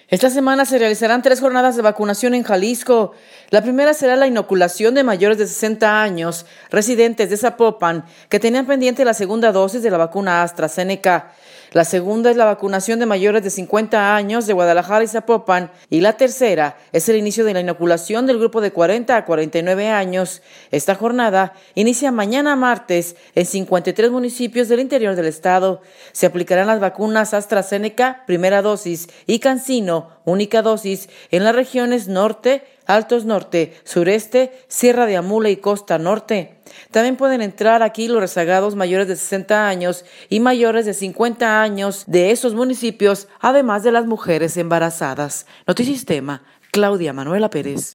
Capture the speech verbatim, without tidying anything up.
Esta semana se realizarán tres jornadas de vacunación en Jalisco. La primera será la inoculación de mayores de sesenta años, residentes de Zapopan, que tenían pendiente la segunda dosis de la vacuna AstraZeneca. La segunda es la vacunación de mayores de cincuenta años de Guadalajara y Zapopan. Y la tercera es el inicio de la inoculación del grupo de cuarenta a cuarenta y nueve años. Esta jornada inicia mañana martes en cincuenta y tres municipios del interior del estado. Se aplicarán las vacunas AstraZeneca, primera dosis, y CanSino, única dosis, en las regiones norte, Altos Norte, Sureste, Sierra de Amula y Costa Norte. También pueden entrar aquí los rezagados mayores de sesenta años y mayores de cincuenta años de esos municipios, además de las mujeres embarazadas. Notisistema, Claudia Manuela Pérez.